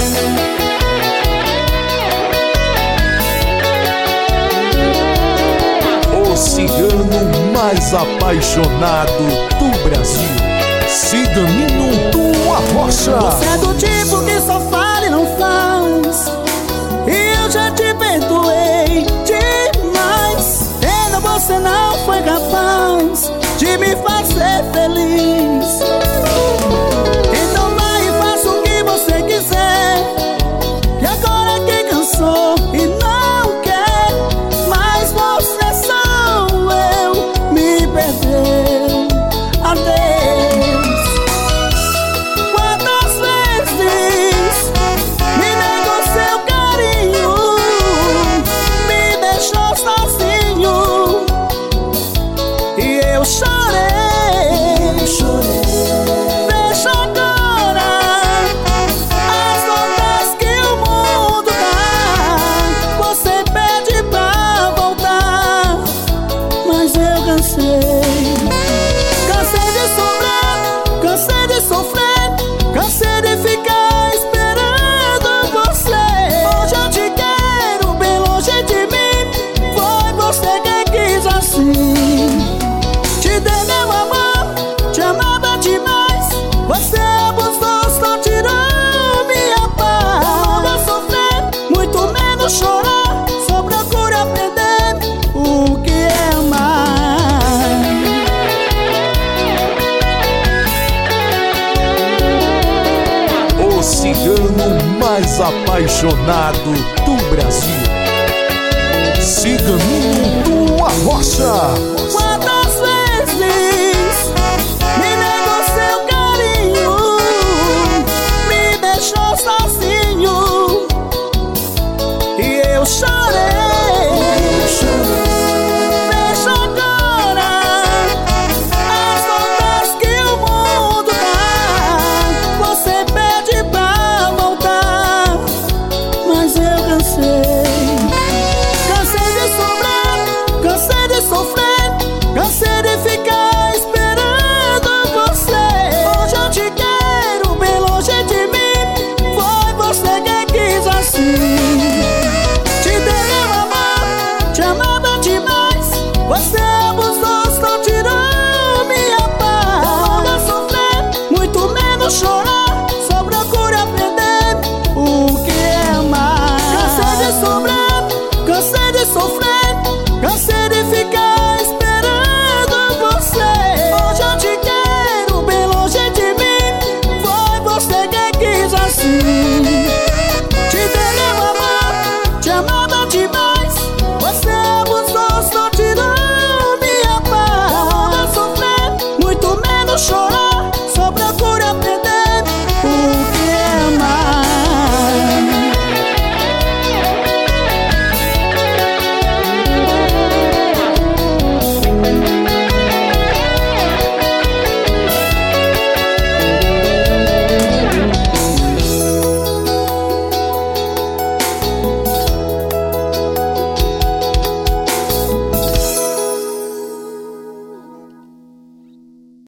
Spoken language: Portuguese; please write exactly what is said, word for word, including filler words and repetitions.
O cigano mais apaixonado do Brasil, Ciganinho do Arrocha. Você é do tipo que só fala e não faz, e eu já te perdoei demais. Pena, você não foi capaz de me fazer feliz. Então vai e faça o que você quiser, que agora que cansou e não quer mais você sou eu, me perdeu. Adeus. Quantas vezes me negou seu carinho, me deixou sozinho e eu chorei, eu chorei. Veja agora as voltas que o mundo dá. Você pede pra voltar, mas eu cansei. Cansei de sofrer, cansei de sofrer, cansei de ficar esperando você. Hoje eu te quero bem longe de mim, foi você quem quis assim. Te dei meu amor, te amava demais, você abusou, só tirou minha paz. Não vou sofrer, muito menos chorar, só procuro aprender o que é amar. O cigano mais apaixonado do Brasil, Ciganinho do Arrocha. Quantas vezes me negou seu carinho, me deixou sozinho e eu chorei, eu chorei. Veja agora as voltas que o mundo dá. Você pede pra voltar, mas eu cansei. Cansei de sofrer, cansei de sofrer, cansei de ficar esperando você. Hoje eu te quero bem longe de mim, foi você quem quis assim. Te dei meu amor, te amava demais, você abusou, só tirou minha paz. Não vou sofrer, muito menos chorar, só procuro aprender o que é amar. Cansei de sofrer, cansei de sofrer, cansei de ficar esperando você. Hoje eu te quero bem longe de mim, foi você quem quis assim.